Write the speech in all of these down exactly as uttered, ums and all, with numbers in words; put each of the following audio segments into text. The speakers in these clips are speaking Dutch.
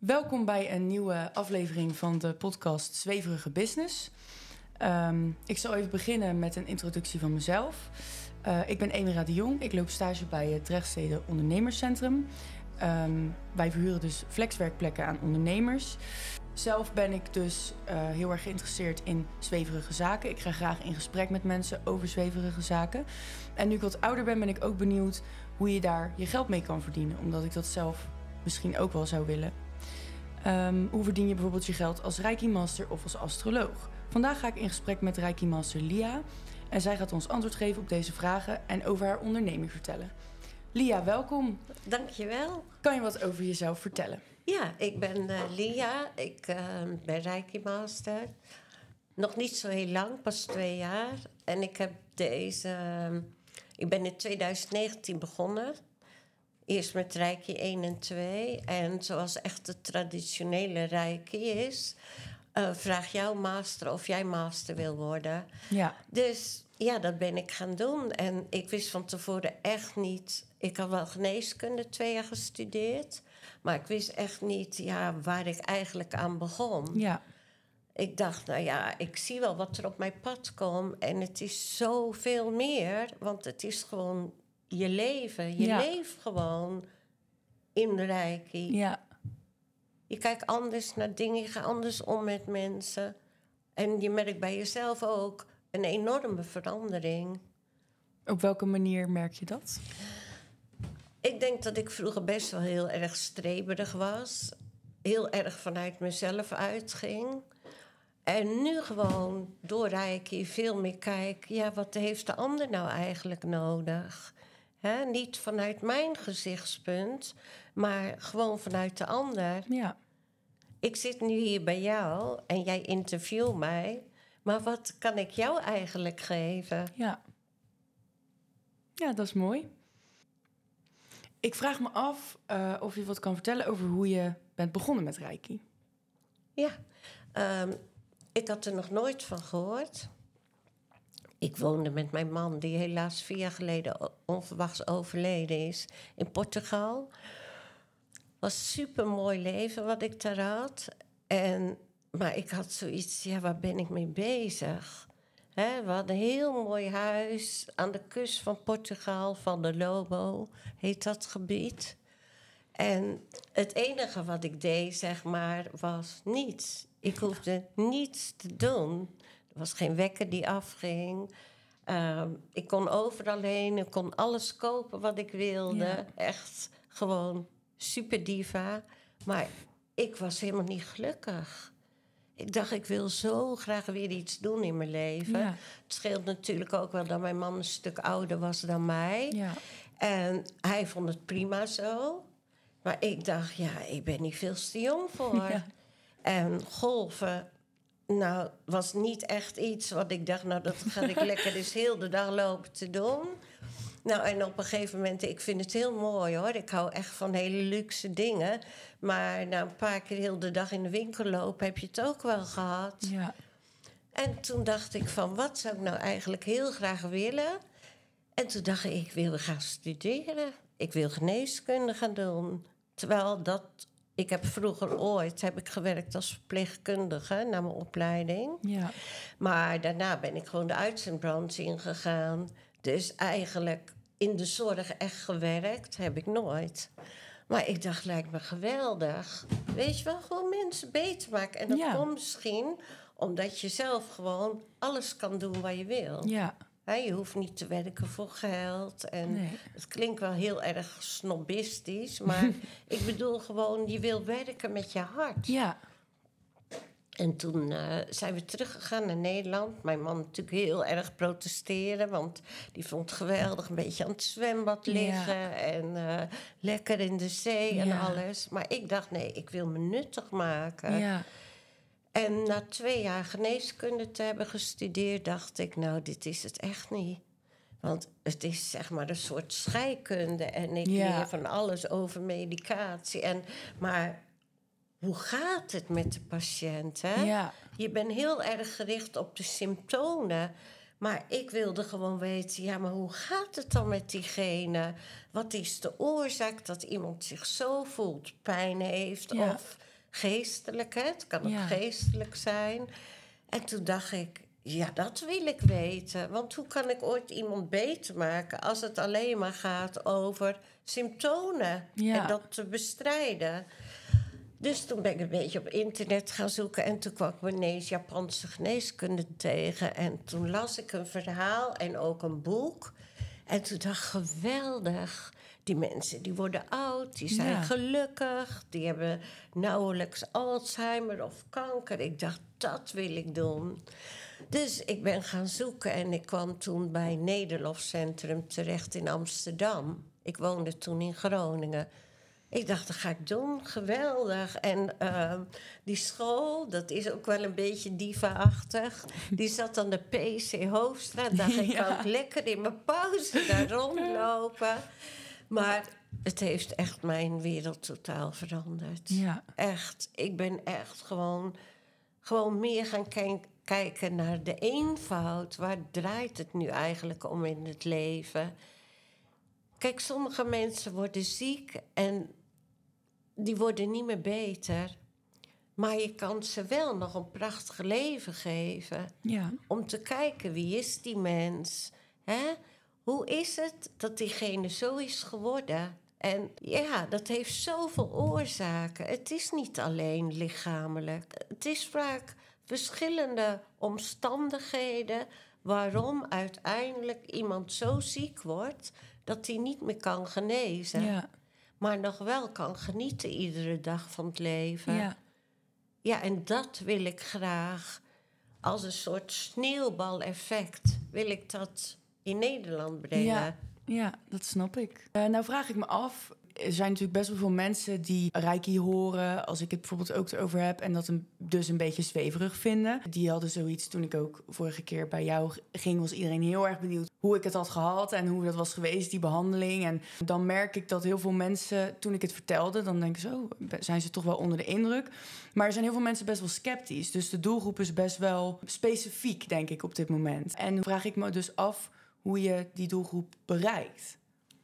Welkom bij een nieuwe aflevering van de podcast Zweverige Business. Um, ik zal even beginnen met een introductie van mezelf. Uh, ik ben Emira de Jong. Ik loop stage bij het Drechtstede Ondernemerscentrum. Um, wij verhuren dus flexwerkplekken aan ondernemers. Zelf ben ik dus uh, heel erg geïnteresseerd in zweverige zaken. Ik ga graag in gesprek met mensen over zweverige zaken. En nu ik wat ouder ben, ben ik ook benieuwd hoe je daar je geld mee kan verdienen. Omdat ik dat zelf misschien ook wel zou willen. Um, hoe verdien je bijvoorbeeld je geld als Reiki Master of als astroloog? Vandaag ga ik in gesprek met Reiki Master Lia. En zij gaat ons antwoord geven op deze vragen en over haar onderneming vertellen. Lia, welkom. Dankjewel. Kan je wat over jezelf vertellen? Ja, ik ben uh, Lia. Ik uh, ben Reiki Master. Nog niet zo heel lang, pas twee jaar. En ik heb deze... Uh, ik ben in twintig negentien begonnen. Eerst met Reiki één en twee. En zoals echt de traditionele Reiki is... Uh, vraag jouw master of jij master wil worden. Ja. Dus ja, dat ben ik gaan doen. En ik wist van tevoren echt niet... Ik had wel geneeskunde twee jaar gestudeerd... maar ik wist echt niet ja, waar ik eigenlijk aan begon. Ja. Ik dacht, nou ja, ik zie wel wat er op mijn pad komt... en het is zoveel meer, want het is gewoon je leven. Je ja. leeft gewoon in Reiki. Ja. Je kijkt anders naar dingen, je gaat anders om met mensen. En je merkt bij jezelf ook een enorme verandering. Op welke manier merk je dat? Ik denk dat ik vroeger best wel heel erg streberig was. Heel erg vanuit mezelf uitging. En nu gewoon door Reiki veel meer kijk... ja, wat heeft de ander nou eigenlijk nodig? He, niet vanuit mijn gezichtspunt, maar gewoon vanuit de ander. Ja. Ik zit nu hier bij jou en jij interviewt mij... maar wat kan ik jou eigenlijk geven? Ja. Ja, dat is mooi. Ik vraag me af uh, of je wat kan vertellen over hoe je bent begonnen met Reiki. Ja, um, ik had er nog nooit van gehoord. Ik woonde met mijn man, die helaas vier jaar geleden onverwachts overleden is, in Portugal. Het was een supermooi leven wat ik daar had. En, maar ik had zoiets, ja, waar ben ik mee bezig? He, we hadden een heel mooi huis aan de kust van Portugal, van de Lobo, heet dat gebied. En het enige wat ik deed, zeg maar, was niets. Ik hoefde niets te doen. Er was geen wekker die afging. Uh, ik kon overal heen, ik kon alles kopen wat ik wilde. Ja. Echt gewoon super diva. Maar ik was helemaal niet gelukkig. Ik dacht, ik wil zo graag weer iets doen in mijn leven. Ja. Het scheelt natuurlijk ook wel dat mijn man een stuk ouder was dan mij. Ja. En hij vond het prima zo. Maar ik dacht, ja, ik ben niet veel te jong voor. Ja. En golven, nou, was niet echt iets wat ik dacht... nou, dat ga ik lekker dus heel de dag lopen te doen. Nou, en op een gegeven moment, ik vind het heel mooi, hoor. Ik hou echt van hele luxe dingen. Maar na een paar keer heel de dag in de winkel lopen... heb je het ook wel gehad. Ja. En toen dacht ik van, wat zou ik nou eigenlijk heel graag willen? En toen dacht ik, ik wil gaan studeren. Ik wil geneeskunde gaan doen. Terwijl dat... Ik heb vroeger ooit heb ik gewerkt als verpleegkundige na mijn opleiding. Ja. Maar daarna ben ik gewoon de uitzendbranche ingegaan. Dus eigenlijk in de zorg echt gewerkt heb ik nooit. Maar ik dacht, lijkt me geweldig. Weet je wel, gewoon mensen beter maken. En dat ja. komt misschien omdat je zelf gewoon alles kan doen wat je wil. Ja. He, je hoeft niet te werken voor geld. En nee. Het klinkt wel heel erg snobistisch. Maar ik bedoel gewoon, je wil werken met je hart. Ja. En toen uh, zijn we teruggegaan naar Nederland. Mijn man natuurlijk heel erg protesteren. Want die vond het geweldig een beetje aan het zwembad liggen. Ja. En uh, lekker in de zee en ja. alles. Maar ik dacht, nee, ik wil me nuttig maken. Ja. En na twee jaar geneeskunde te hebben gestudeerd... dacht ik, nou, dit is het echt niet. Want het is zeg maar een soort scheikunde. En ik ja. leer van alles over medicatie. En, maar hoe gaat het met de patiënt? Hè? Ja. Je bent heel erg gericht op de symptomen... Maar ik wilde gewoon weten, ja, maar hoe gaat het dan met diegene? Wat is de oorzaak dat iemand zich zo voelt, pijn heeft... Ja. of geestelijk, hè? Het kan ook Ja. geestelijk zijn. En toen dacht ik, ja, dat wil ik weten. Want hoe kan ik ooit iemand beter maken als het alleen maar gaat over symptomen Ja. en dat te bestrijden? Dus toen ben ik een beetje op internet gaan zoeken en toen kwam ik ineens Japanse geneeskunde tegen. En toen las ik een verhaal en ook een boek. En toen dacht ik, geweldig. Die mensen die worden oud, die zijn Ja. gelukkig, die hebben nauwelijks Alzheimer of kanker. Ik dacht, dat wil ik doen. Dus ik ben gaan zoeken en ik kwam toen bij Nederlof Centrum terecht in Amsterdam. Ik woonde toen in Groningen. Ik dacht, dat ga ik doen, geweldig. En uh, die school, dat is ook wel een beetje diva-achtig. Die zat aan de P C Hoofdstraat. Dacht ik, Ja. kan ik lekker in mijn pauze daar rondlopen. Maar het heeft echt mijn wereld totaal veranderd. Ja. Echt, ik ben echt gewoon, gewoon meer gaan kijken... kijken naar de eenvoud. Waar draait het nu eigenlijk om in het leven? Kijk, sommige mensen worden ziek en die worden niet meer beter. Maar je kan ze wel nog een prachtig leven geven. Ja. Om te kijken, wie is die mens? Hè? Hoe is het dat diegene zo is geworden? En ja, dat heeft zoveel oorzaken. Het is niet alleen lichamelijk. Het is vaak verschillende omstandigheden waarom uiteindelijk iemand zo ziek wordt dat hij niet meer kan genezen. Ja. Maar nog wel kan genieten iedere dag van het leven. Ja. Ja, en dat wil ik graag als een soort sneeuwbaleffect. Wil ik dat in Nederland brengen. Ja. Ja, dat snap ik. Uh, nou vraag ik me af, er zijn natuurlijk best wel veel mensen die Reiki horen, als ik het bijvoorbeeld ook erover heb, en dat een, dus een beetje zweverig vinden. Die hadden zoiets, toen ik ook vorige keer bij jou ging, was iedereen heel erg benieuwd hoe ik het had gehad en hoe dat was geweest, die behandeling. En dan merk ik dat heel veel mensen, toen ik het vertelde, dan denken ze, oh, zijn ze toch wel onder de indruk. Maar er zijn heel veel mensen best wel sceptisch. Dus de doelgroep is best wel specifiek, denk ik, op dit moment. En dan vraag ik me dus af hoe je die doelgroep bereikt.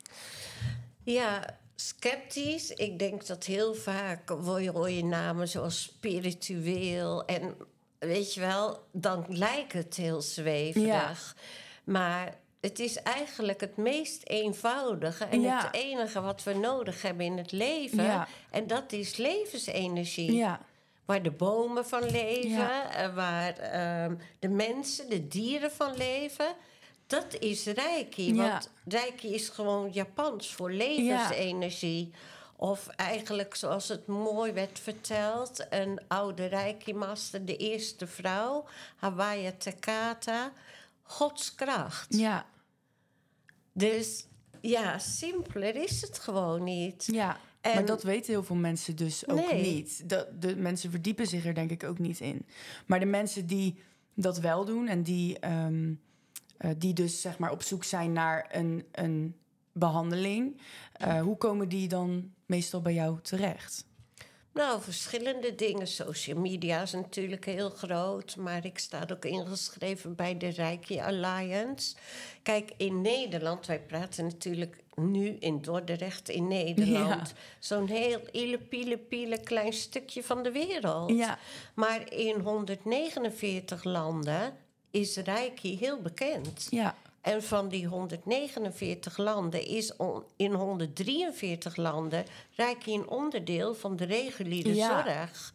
Ja, sceptisch. Ik denk dat heel vaak hoor je namen zoals spiritueel. En weet je wel, dan lijkt het heel zweverig. Ja. Maar het is eigenlijk het meest eenvoudige en ja. het enige wat we nodig hebben in het leven. Ja. En dat is levensenergie. Ja. Waar de bomen van leven, ja. waar uh, de mensen, de dieren van leven. Dat is Reiki, ja. want Reiki is gewoon Japans voor levensenergie. Ja. Of eigenlijk, zoals het mooi werd verteld, een oude Reiki-master, de eerste vrouw, Hawaii Takata, Gods kracht. Ja. Dus ja, simpeler is het gewoon niet. Ja, en maar dat weten heel veel mensen dus ook nee. niet. De, de mensen verdiepen zich er denk ik ook niet in. Maar de mensen die dat wel doen en die... Um, Uh, die dus zeg maar op zoek zijn naar een, een behandeling. Uh, hoe komen die dan meestal bij jou terecht? Nou, verschillende dingen. Social media is natuurlijk heel groot. Maar ik sta ook ingeschreven bij de Reiki Alliance. Kijk, in Nederland, wij praten natuurlijk nu in Dordrecht in Nederland. Ja. Zo'n heel ile piele piele klein stukje van de wereld. Ja. Maar in honderdnegenenveertig landen is Reiki heel bekend. Ja. En van die honderdnegenenveertig landen is on, in honderddrieënveertig landen Reiki een onderdeel van de reguliere ja. zorg.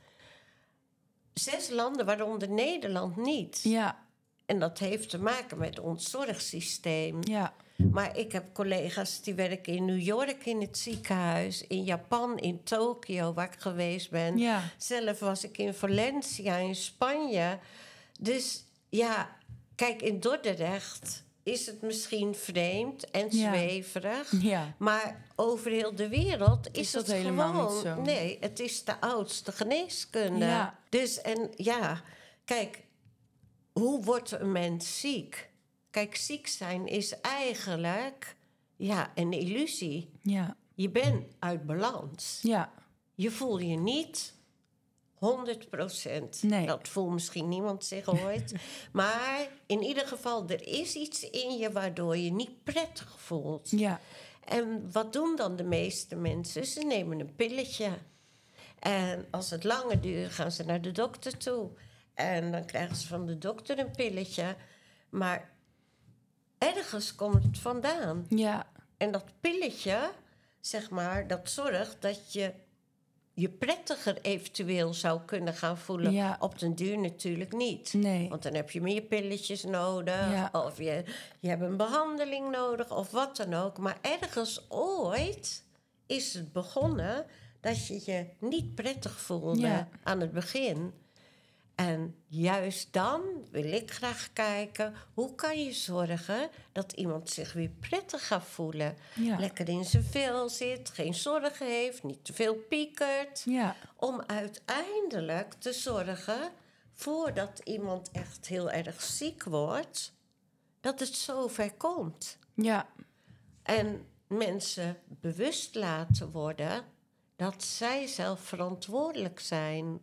Zes landen, waaronder Nederland niet. Ja. En dat heeft te maken met ons zorgsysteem. Ja. Maar ik heb collega's die werken in New York in het ziekenhuis, in Japan, in Tokio, waar ik geweest ben. Ja. Zelf was ik in Valencia, in Spanje. Dus ja, kijk, in Dordrecht is het misschien vreemd en ja. zweverig. Ja. Maar over heel de wereld is, is het dat helemaal gewoon... niet zo. Nee, het is de oudste geneeskunde. Ja. Dus, en ja, kijk, hoe wordt een mens ziek? Kijk, ziek zijn is eigenlijk ja, een illusie. Ja. Je bent uit balans. Ja. Je voel je niet honderd procent. Nee. Dat voelt misschien niemand zich ooit. Maar in ieder geval, er is iets in je waardoor je niet prettig voelt. Ja. En wat doen dan de meeste mensen? Ze nemen een pilletje. En als het langer duurt, gaan ze naar de dokter toe. En dan krijgen ze van de dokter een pilletje. Maar ergens komt het vandaan. Ja. En dat pilletje, zeg maar, dat zorgt dat je je prettiger eventueel zou kunnen gaan voelen. Ja. Op den duur natuurlijk niet. Nee. Want dan heb je meer pilletjes nodig. Ja. Of je, je hebt een behandeling nodig. Of wat dan ook. Maar ergens ooit is het begonnen dat je je niet prettig voelde Ja. aan het begin. En juist dan wil ik graag kijken, hoe kan je zorgen dat iemand zich weer prettig gaat voelen? Ja. Lekker in zijn vel zit, geen zorgen heeft, niet te veel piekert. Ja. Om uiteindelijk te zorgen, voordat iemand echt heel erg ziek wordt, dat het zover komt. Ja. En mensen bewust laten worden dat zij zelf verantwoordelijk zijn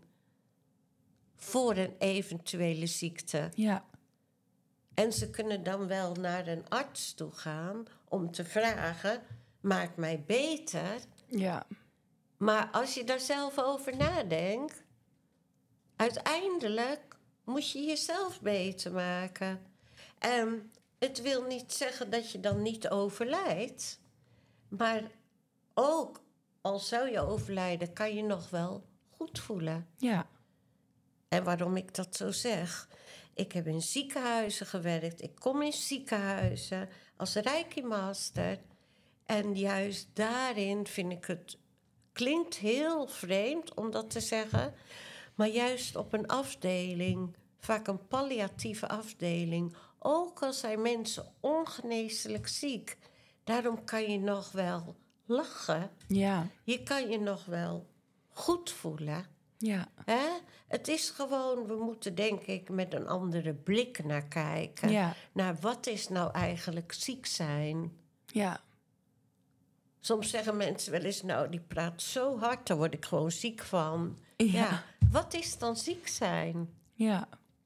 voor een eventuele ziekte. Ja. En ze kunnen dan wel naar een arts toe gaan om te vragen, maakt mij beter. Ja. Maar als je daar zelf over nadenkt, uiteindelijk moet je jezelf beter maken. En het wil niet zeggen dat je dan niet overlijdt. Maar ook al zou je overlijden, kan je nog wel goed voelen. Ja. En waarom ik dat zo zeg? Ik heb in ziekenhuizen gewerkt. Ik kom in ziekenhuizen als Reiki Master. En juist daarin vind ik het... Klinkt heel vreemd om dat te zeggen. Maar juist op een afdeling, vaak een palliatieve afdeling, ook al zijn mensen ongeneeslijk ziek, daarom kan je nog wel lachen. Ja. Je kan je nog wel goed voelen. Ja. Hè? Het is gewoon, we moeten denk ik met een andere blik naar kijken. Ja. Naar wat is nou eigenlijk ziek zijn. Ja. Soms zeggen mensen wel eens, nou die praat zo hard, daar word ik gewoon ziek van. Ja. Ja, wat is dan ziek zijn? Ja.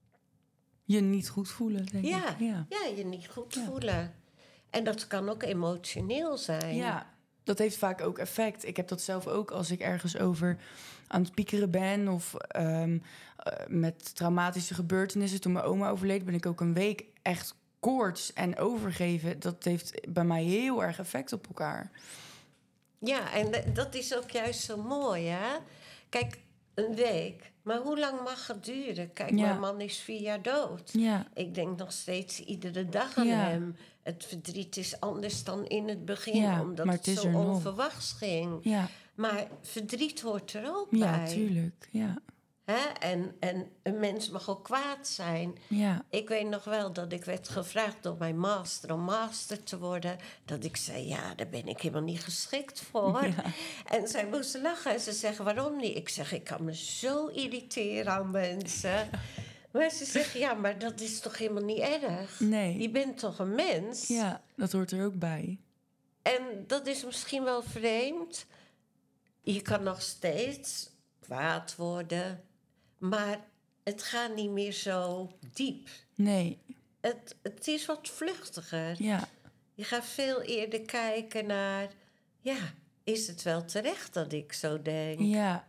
Je niet goed voelen, denk Ja, ik. Ja. ja, je niet goed Ja. voelen. En dat kan ook emotioneel zijn. Ja, dat heeft vaak ook effect. Ik heb dat zelf ook als ik ergens over aan het piekeren ben of um, uh, met traumatische gebeurtenissen. Toen mijn oma overleed, ben ik ook een week echt koorts en overgeven. Dat heeft bij mij heel erg effect op elkaar. Ja, en d- dat is ook juist zo mooi, hè? Kijk, een week. Maar hoe lang mag het duren? Kijk, Ja. mijn man is vier jaar dood. Ja. Ik denk nog steeds iedere dag aan Ja. hem. Het verdriet is anders dan in het begin, Ja, omdat maar het, het is zo er nog. onverwachts ging. Ja, Maar verdriet hoort er ook ja, bij. tuurlijk. Ja. Hè? En, en een mens mag ook kwaad zijn. Ja. Ik weet nog wel dat ik werd gevraagd door mijn master om master te worden. Dat ik zei, ja, daar ben ik helemaal niet geschikt voor. Ja. En zij moesten lachen en ze zeggen, waarom niet? Ik zeg, ik kan me zo irriteren aan mensen. Maar ze zeggen, ja, maar dat is toch helemaal niet erg? Nee. Je bent toch een mens? Ja, dat hoort er ook bij. En dat is misschien wel vreemd. Je kan nog steeds kwaad worden, maar het gaat niet meer zo diep. Nee. Het, het is wat vluchtiger. Ja. Je gaat veel eerder kijken naar, ja, is het wel terecht dat ik zo denk? Ja.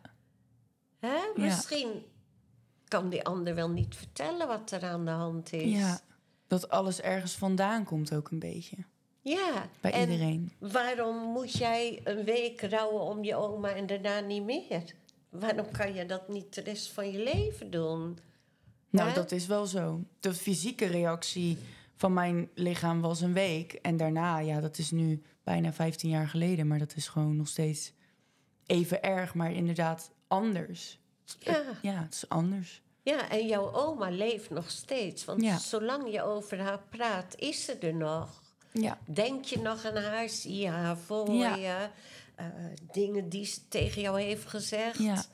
Hè? Misschien kan die ander wel niet vertellen wat er aan de hand is. Ja. Dat alles ergens vandaan komt ook een beetje. Ja. Bij en iedereen. waarom moet jij een week rouwen om je oma en daarna niet meer? Waarom kan je dat niet de rest van je leven doen? Nou, Hè? dat is wel zo. De fysieke reactie van mijn lichaam was een week. En daarna, ja, dat is nu bijna vijftien jaar geleden. Maar dat is gewoon nog steeds even erg, maar inderdaad anders. Ja. Ja, het is anders. Ja, en jouw oma leeft nog steeds. Want Ja. zolang je over haar praat, is ze er nog. Ja. Denk je nog aan haar? Zie je haar voor Ja. je? Uh, dingen die ze tegen jou heeft gezegd. Ja.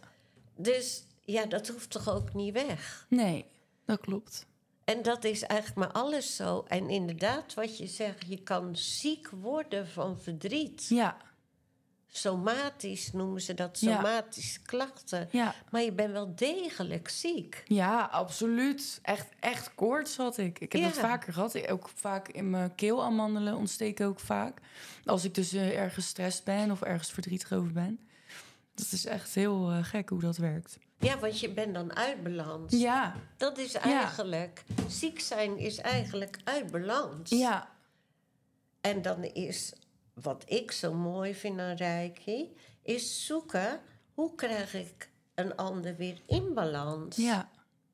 Dus ja, dat hoeft toch ook niet weg? Nee, dat klopt. En dat is eigenlijk maar alles zo. En inderdaad, wat je zegt, je kan ziek worden van verdriet. Ja. Somatisch noemen ze dat, Ja. somatische klachten. Ja. Maar je bent wel degelijk ziek. Ja, absoluut. Echt, echt koorts had ik. Ik heb Ja. dat vaker gehad. Ik- Ook vaak in mijn keelamandelen ontsteken ook vaak. Als ik dus eh, ergens gestrest ben of ergens verdrietig over ben. Dat is echt heel uh, gek hoe dat werkt. Ja, want je bent dan uit balans. Ja. Dat is eigenlijk... Ja. Ziek zijn is eigenlijk uit balans. Ja. En dan is... Wat ik zo mooi vind aan Reiki... is zoeken... hoe krijg ik een ander weer in balans? Ja.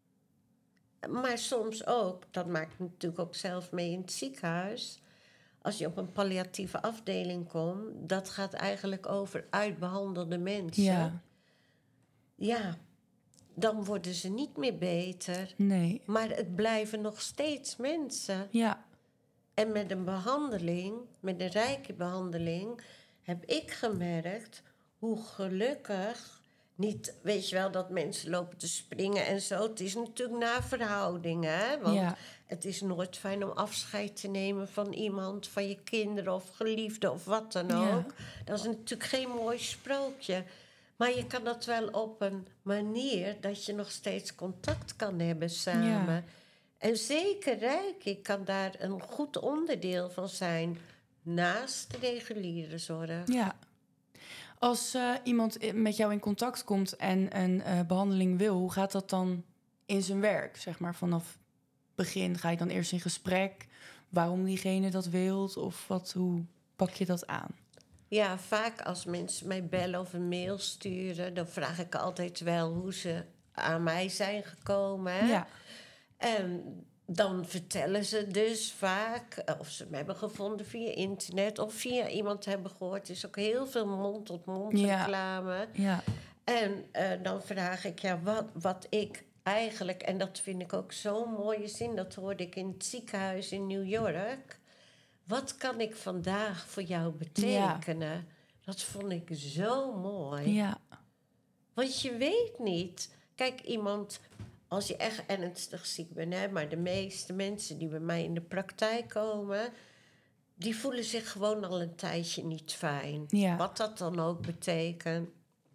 Maar soms ook... dat maak ik natuurlijk ook zelf mee in het ziekenhuis... als je op een palliatieve afdeling komt... dat gaat eigenlijk over uitbehandelde mensen. Ja. Ja... dan worden ze niet meer beter. Nee. Maar het blijven nog steeds mensen. Ja. En met een behandeling, met een rijke behandeling... heb ik gemerkt hoe gelukkig... niet, weet je wel, dat mensen lopen te springen en zo. Het is natuurlijk naar verhoudingen, hè? Want ja. het is nooit fijn om afscheid te nemen van iemand... van je kinderen of geliefden of wat dan ook. Ja. Dat is natuurlijk geen mooi sprookje... Maar je kan dat wel op een manier dat je nog steeds contact kan hebben samen. Ja. En zeker Reiki kan daar een goed onderdeel van zijn... naast de reguliere zorg. Ja. Als uh, iemand met jou in contact komt en een uh, behandeling wil... hoe gaat dat dan in zijn werk? Zeg maar vanaf het begin ga je dan eerst in gesprek... waarom diegene dat wilt of wat, hoe pak je dat aan? Ja, vaak als mensen mij bellen of een mail sturen... dan vraag ik altijd wel hoe ze aan mij zijn gekomen. Hè? Ja. En dan vertellen ze dus vaak... of ze me hebben gevonden via internet... of via iemand hebben gehoord. Het is ook heel veel mond-tot-mond ja. reclame. Ja. En uh, dan vraag ik, ja, wat, wat ik eigenlijk... en dat vind ik ook zo'n mooie zin... dat hoorde ik in het ziekenhuis in New York... Wat kan ik vandaag voor jou betekenen? Ja. Dat vond ik zo mooi. Ja. Want je weet niet... Kijk, iemand... Als je echt ernstig ziek bent... Hè, maar de meeste mensen die bij mij in de praktijk komen... die voelen zich gewoon al een tijdje niet fijn. Ja. Wat dat dan ook betekent.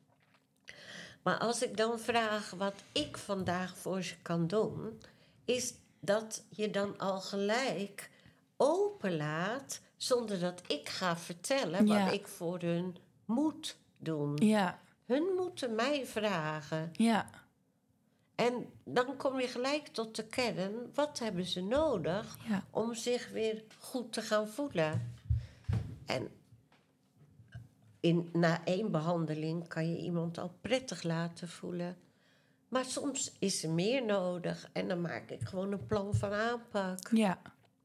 Maar als ik dan vraag wat ik vandaag voor ze kan doen... is dat je dan al gelijk... openlaat, zonder dat ik ga vertellen... Ja. wat ik voor hun moet doen. Ja. Hun moeten mij vragen. Ja. En dan kom je gelijk tot de kern... wat hebben ze nodig ja. om zich weer goed te gaan voelen? En in, na één behandeling kan je iemand al prettig laten voelen... Maar soms is er meer nodig... en dan maak ik gewoon een plan van aanpak. Ja.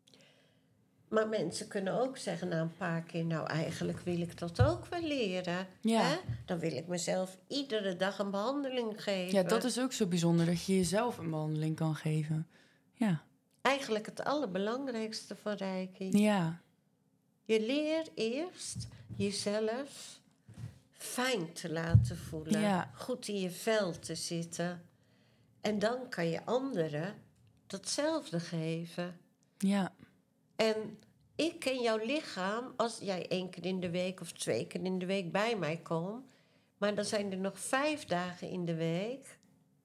Maar mensen kunnen ook zeggen na een paar keer... nou, eigenlijk wil ik dat ook wel leren. Ja. Hè? Dan wil ik mezelf iedere dag een behandeling geven. Ja, dat is ook zo bijzonder, dat je jezelf een behandeling kan geven. Ja. Eigenlijk het allerbelangrijkste van Reiki. Ja. Je leert eerst jezelf fijn te laten voelen. Ja. Goed in je vel te zitten. En dan kan je anderen datzelfde geven. Ja. En ik ken jouw lichaam als jij één keer in de week of twee keer in de week bij mij komt. Maar dan zijn er nog vijf dagen in de week.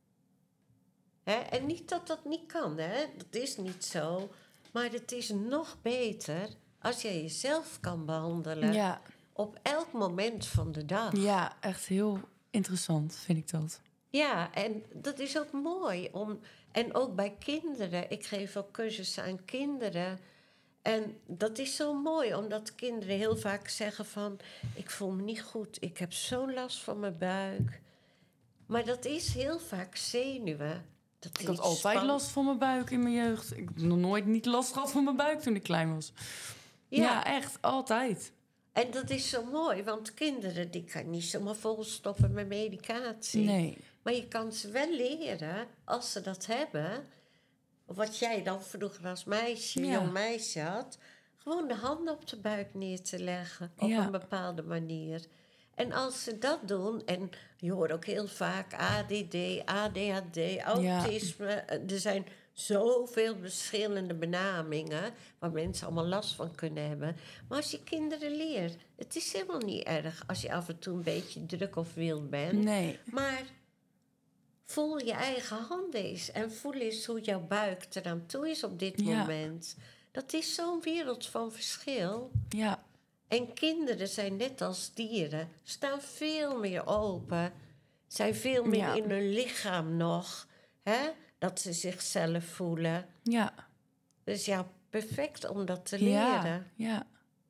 Hè? En niet dat dat niet kan, hè? Dat is niet zo. Maar het is nog beter als jij jezelf kan behandelen. Ja. Op elk moment van de dag. Ja, echt heel interessant vind ik dat. Ja, en dat is ook mooi. Om, en ook bij kinderen. Ik geef ook cursussen aan kinderen... En dat is zo mooi, omdat kinderen heel vaak zeggen van... ik voel me niet goed, ik heb zo'n last van mijn buik. Maar dat is heel vaak zenuwen. Dat ik had altijd span... last van mijn buik in mijn jeugd. Ik heb nog nooit niet last gehad van mijn buik toen ik klein was. Ja, ja echt, altijd. En dat is zo mooi, want kinderen die kan je niet zomaar volstoppen met medicatie. Nee. Maar je kan ze wel leren, als ze dat hebben... wat jij dan vroeger als meisje, ja. jong meisje had... gewoon de handen op de buik neer te leggen op ja. een bepaalde manier. En als ze dat doen... en je hoort ook heel vaak A D D, A D H D, autisme... Ja. Er zijn zoveel verschillende benamingen... waar mensen allemaal last van kunnen hebben. Maar als je kinderen leert... het is helemaal niet erg als je af en toe een beetje druk of wild bent. Nee. Maar... voel je eigen handen eens. En voel eens hoe jouw buik eraan toe is op dit ja. moment. Dat is zo'n wereld van verschil. Ja. En kinderen zijn net als dieren, staan veel meer open, zijn veel meer Ja. in hun lichaam nog, hè? Dat ze zichzelf voelen. Ja. Dus ja, perfect om dat te Ja. leren. Ja.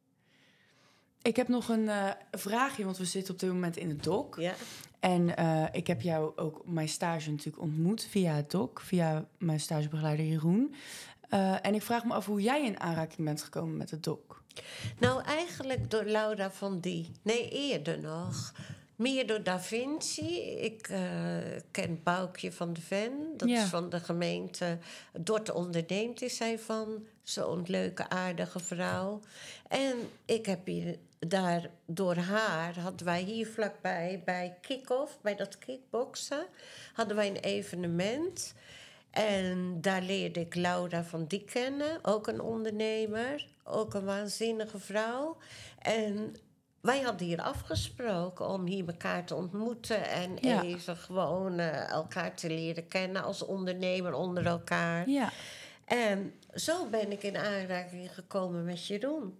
Ik heb nog een uh, vraagje, want we zitten op dit moment in het doc. Ja. En uh, ik heb jou ook op mijn stage natuurlijk ontmoet via het doc, via mijn stagebegeleider Jeroen. Uh, en ik vraag me af hoe jij in aanraking bent gekomen met het doc. Nou, eigenlijk door Laura van Die. Nee, eerder nog. Meer door Da Vinci. Ik uh, ken Boukje van de Ven. Dat Ja. is van de gemeente Dordt onderneemt is zij van. Zo'n leuke, aardige vrouw. En ik heb hier daar door haar... hadden wij hier vlakbij bij Kick-Off, bij dat kickboksen... hadden wij een evenement... En daar leerde ik Laura van Die kennen, ook een ondernemer, ook een waanzinnige vrouw. En wij hadden hier afgesproken om hier elkaar te ontmoeten en Ja. even gewoon uh, elkaar te leren kennen als ondernemer onder elkaar. Ja. En zo ben ik in aanraking gekomen met Jeroen.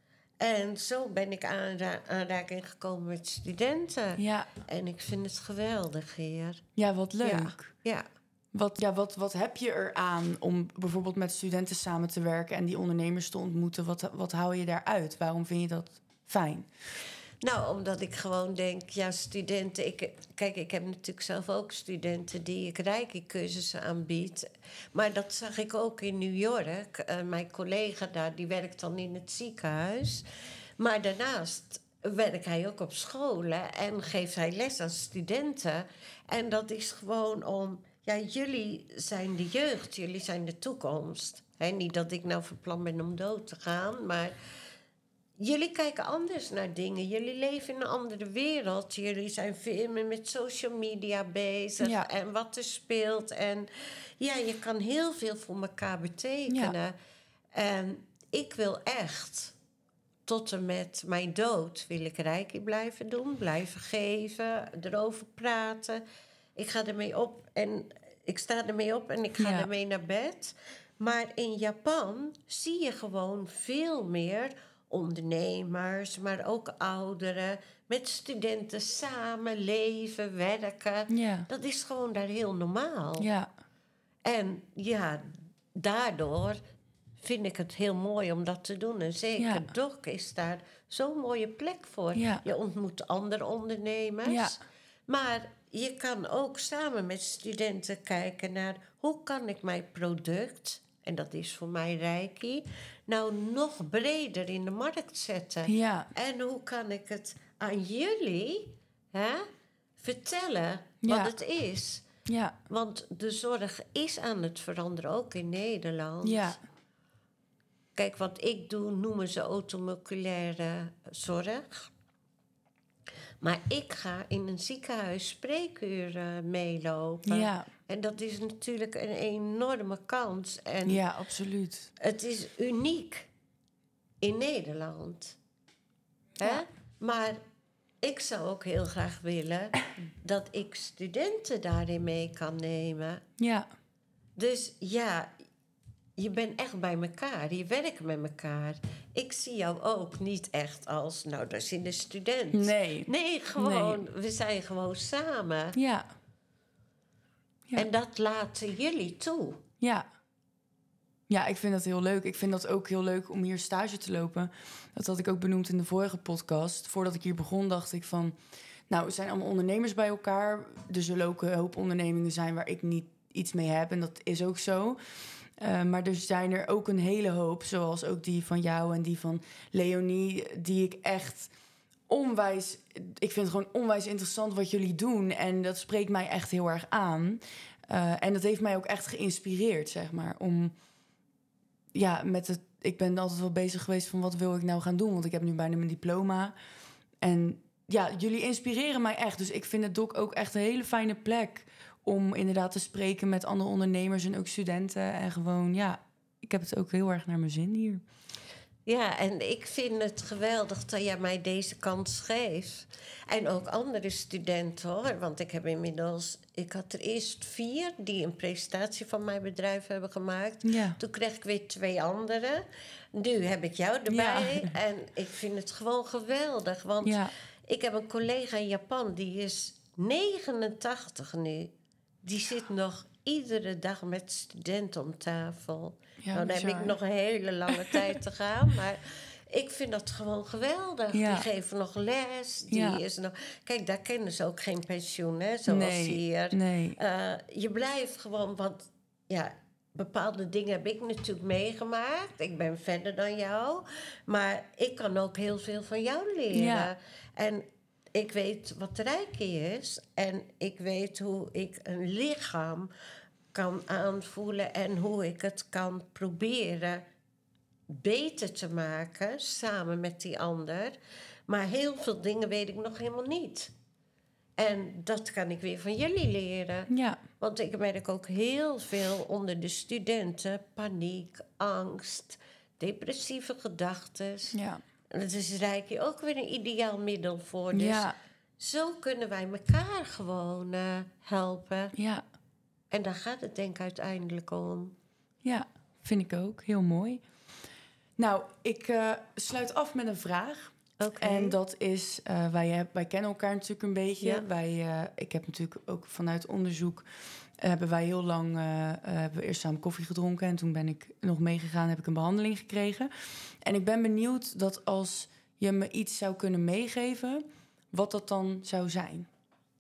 En zo ben ik aanra- aanraking gekomen met studenten. Ja. En ik vind het geweldig hier. Ja, wat leuk. Ja. ja. Wat, ja, wat, wat heb je eraan om bijvoorbeeld met studenten samen te werken en die ondernemers te ontmoeten? Wat, wat hou je daaruit? Waarom vind je dat fijn? Nou, omdat ik gewoon denk, ja, studenten... Ik, kijk, ik heb natuurlijk zelf ook studenten die ik Reiki-cursussen aanbied. Maar dat zag ik ook in New York. Uh, mijn collega daar, die werkt dan in het ziekenhuis. Maar daarnaast werkt hij ook op scholen en geeft hij les aan studenten. En dat is gewoon om... Ja, jullie zijn de jeugd, jullie zijn de toekomst. He, niet dat ik nou van plan ben om dood te gaan, maar... Jullie kijken anders naar dingen. Jullie leven in een andere wereld. Jullie zijn veel meer met social media bezig. Ja. En wat er speelt. En ja, je kan heel veel voor elkaar betekenen. Ja. En ik wil echt... Tot en met mijn dood wil ik Reiki blijven doen. Blijven geven. Erover praten. Ik ga ermee op en ik sta ermee op en ik ga Ja. ermee naar bed. Maar in Japan zie je gewoon veel meer ondernemers, maar ook ouderen, met studenten samen leven, werken. Ja. Dat is gewoon daar heel normaal. Ja. En ja, daardoor vind ik het heel mooi om dat te doen. En zeker Ja. Doc is daar zo'n mooie plek voor. Ja. Je ontmoet andere ondernemers. Ja. Maar je kan ook samen met studenten kijken naar... hoe kan ik mijn product, en dat is voor mij Reiki... nou nog breder in de markt zetten. Ja. En hoe kan ik het aan jullie hè, vertellen Ja. wat het is... Ja. Want de zorg is aan het veranderen, ook in Nederland. Ja. Kijk, wat ik doe, noemen ze automoleculaire zorg. Maar ik ga in een ziekenhuis spreekuren meelopen. Ja. En dat is natuurlijk een enorme kans. En Ja, absoluut. het is uniek in Nederland. Hè? Ja. Maar ik zou ook heel graag willen dat ik studenten daarin mee kan nemen. Ja. Dus ja, je bent echt bij elkaar. Je werkt met elkaar. Ik zie jou ook niet echt als, nou, dat is in de student. Nee. Nee, gewoon, we zijn gewoon samen. Ja. Ja. En dat laten jullie toe. Ja. Ja, ik vind dat heel leuk. Ik vind dat ook heel leuk om hier stage te lopen. Dat had ik ook benoemd in de vorige podcast. Voordat ik hier begon, dacht ik van... Nou, er zijn allemaal ondernemers bij elkaar. Er zullen ook een hoop ondernemingen zijn waar ik niet iets mee heb. En dat is ook zo. Uh, maar er zijn er ook een hele hoop, zoals ook die van jou en die van Leonie... die ik echt onwijs... Ik vind het gewoon onwijs interessant wat jullie doen. En dat spreekt mij echt heel erg aan. Uh, en dat heeft mij ook echt geïnspireerd, zeg maar, om... Ja, met het, ik ben altijd wel bezig geweest van wat wil ik nou gaan doen? Want ik heb nu bijna mijn diploma. En ja, jullie inspireren mij echt. Dus ik vind het doc ook echt een hele fijne plek... om inderdaad te spreken met andere ondernemers en ook studenten. En gewoon, ja, ik heb het ook heel erg naar mijn zin hier. Ja, en ik vind het geweldig dat jij mij deze kans geeft. En ook andere studenten, hoor. Want ik heb inmiddels... Ik had er eerst vier die een presentatie van mijn bedrijf hebben gemaakt. Ja. Toen kreeg ik weer twee anderen. Nu heb ik jou erbij. Ja. En ik vind het gewoon geweldig. Want ja. ik heb een collega in Japan, die is negenentachtig nu. Die zit nog iedere dag met studenten om tafel. Ja, nou, dan heb ik nog een hele lange tijd te gaan. Maar ik vind dat gewoon geweldig. Ja. Die geven nog les. Die ja. is nog... Kijk, daar kennen ze ook geen pensioen, hè, zoals nee, hier. Nee. Uh, je blijft gewoon... Want ja, bepaalde dingen heb ik natuurlijk meegemaakt. Ik ben verder dan jou. Maar ik kan ook heel veel van jou leren. Ja. En ik weet wat reiki is. En ik weet hoe ik een lichaam kan aanvoelen en hoe ik het kan proberen beter te maken samen met die ander. Maar heel veel dingen weet ik nog helemaal niet. En dat kan ik weer van jullie leren. Ja. Want ik merk ook heel veel onder de studenten paniek, angst, depressieve gedachten. Ja. En dat is Reiki ook weer een ideaal middel voor. Dus ja. zo kunnen wij elkaar gewoon uh, helpen. Ja. En daar gaat het denk ik uiteindelijk om. Ja, vind ik ook. Heel mooi. Nou, ik uh, sluit af met een vraag. Okay. En dat is, uh, wij, wij kennen elkaar natuurlijk een beetje. Ja. Wij, uh, ik heb natuurlijk ook vanuit onderzoek... Uh, hebben wij heel lang... Uh, uh, hebben we eerst samen koffie gedronken... en toen ben ik nog meegegaan, heb ik een behandeling gekregen. En ik ben benieuwd dat als je me iets zou kunnen meegeven... wat dat dan zou zijn.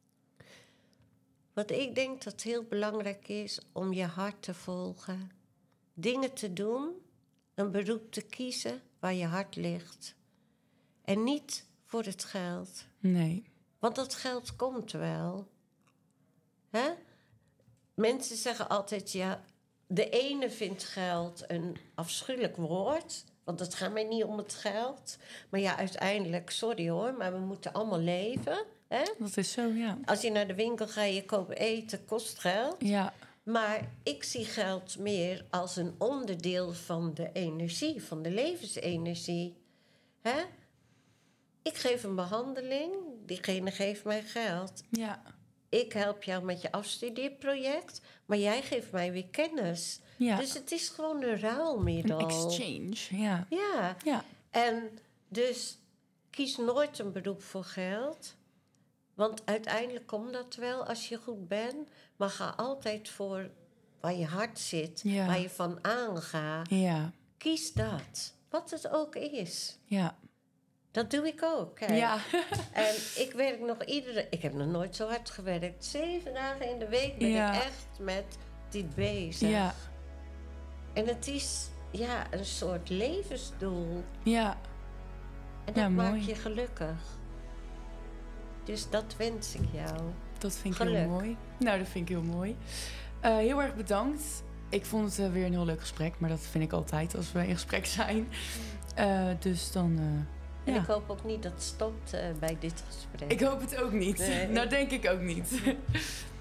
Wat ik denk dat heel belangrijk is om je hart te volgen. Dingen te doen, een beroep te kiezen waar je hart ligt. En niet voor het geld. Nee. Want dat geld komt wel. Hè? Mensen zeggen altijd, ja, de ene vindt geld een afschuwelijk woord. Want het gaat mij niet om het geld. Maar ja, uiteindelijk, sorry hoor, maar we moeten allemaal leven. Hè? Dat is zo, ja. Als je naar de winkel gaat, je koopt eten, kost geld. Ja. Maar ik zie geld meer als een onderdeel van de energie, van de levensenergie. Hè? Ik geef een behandeling, diegene geeft mij geld. Ja. Ik help jou met je afstudeerproject, maar jij geeft mij weer kennis. Ja. Dus het is gewoon een ruilmiddel. Een exchange, ja. Ja. ja. En dus kies nooit een beroep voor geld. Want uiteindelijk komt dat wel als je goed bent. Maar ga altijd voor waar je hart zit, ja. waar je van aangaat. Ja. Kies dat, wat het ook is. Ja. Dat doe ik ook. Kijk. Ja. En ik werk nog iedere... Ik heb nog nooit zo hard gewerkt. Zeven dagen in de week ben ja. ik echt met dit bezig. Ja. En het is ja, een soort levensdoel. Ja. En dat ja, maakt mooi. Je gelukkig. Dus dat wens ik jou. Dat vind ik Geluk. Heel mooi. Nou, dat vind ik heel mooi. Uh, heel erg bedankt. Ik vond het uh, weer een heel leuk gesprek. Maar dat vind ik altijd als we in gesprek zijn. Uh, dus dan... Uh, En ja. ik hoop ook niet dat het stopt uh, bij dit gesprek. Ik hoop het ook niet. Nee. Nou, denk ik ook niet.